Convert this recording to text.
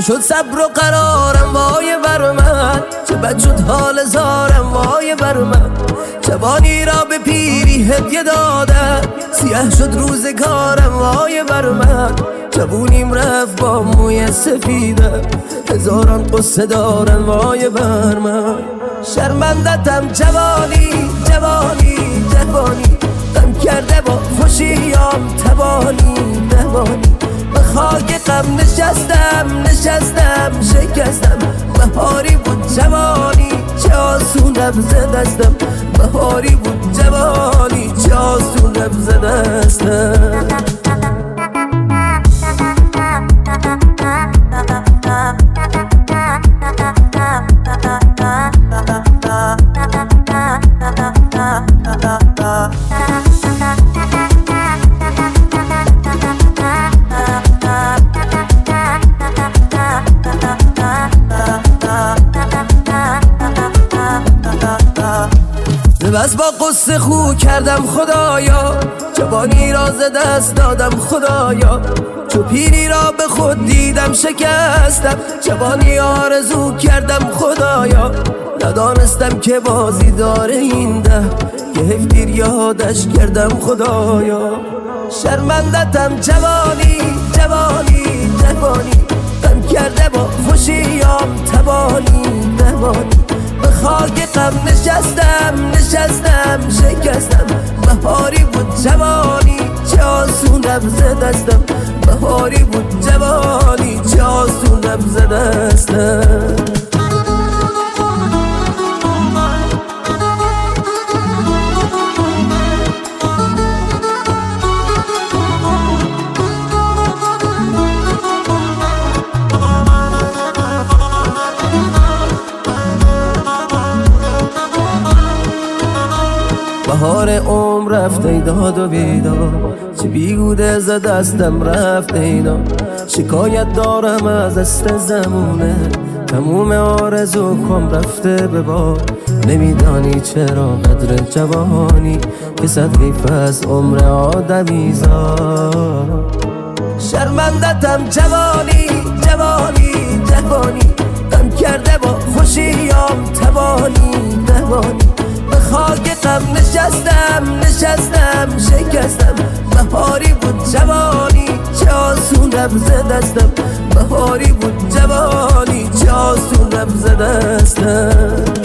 شد صبر و قرارم وای بر من، چه بد شد حال زارم وای بر من. جوانی را به پیری هدیه دادم، سیاه شد روزگارم وای بر من. جوونیم رفت با موی سفیدم، هزاران قصه دارم وای بر من. شرمندتم جوانی جوانی جوانی، غم کرده با خوشیام تبانی تبانی. به خاک غم نشستم شکستم. بهاری بود جوانی چه آسون رفت دستم، بهاری بود جوانی چه آسون رفت دستم. بس با قصه خو کردم خدایا، جوانی را ز دست دادم خدایا. چو پیری را به خود دیدم شکستم، جوانی آرزو کردم خدایا. ندانستم که بازی داره این ده، که هفدیر یادش کردم خدایا. شرمندتم جوانی جوانی جوانی، غم کرده با خوشیام تبانی تبانی. به خاک غم نشستم شکستم. بهاری بود جوانی چه آسون رفت دستم، بهاری بود جوانی چه آسون رفت دستم. بهار عمر رفت ای داد و بیدار، چه بیهوده ز دستم رفت اینا. شکایت دارم از دست زمونه، تموم آرزوکم رفته به باد. نمیدانی چرا قدر جوانی، که صد حیف از عمر آدمیزاد. شرمندتم جوانی جوانی جوانی، غم کرده با خوشیام تبانی تبانی. به خاک غم نشستم شکستم. بهاری بود جوانی چه آسون رفت دستم، بهاری بود جوانی چه آسون رفت دستم.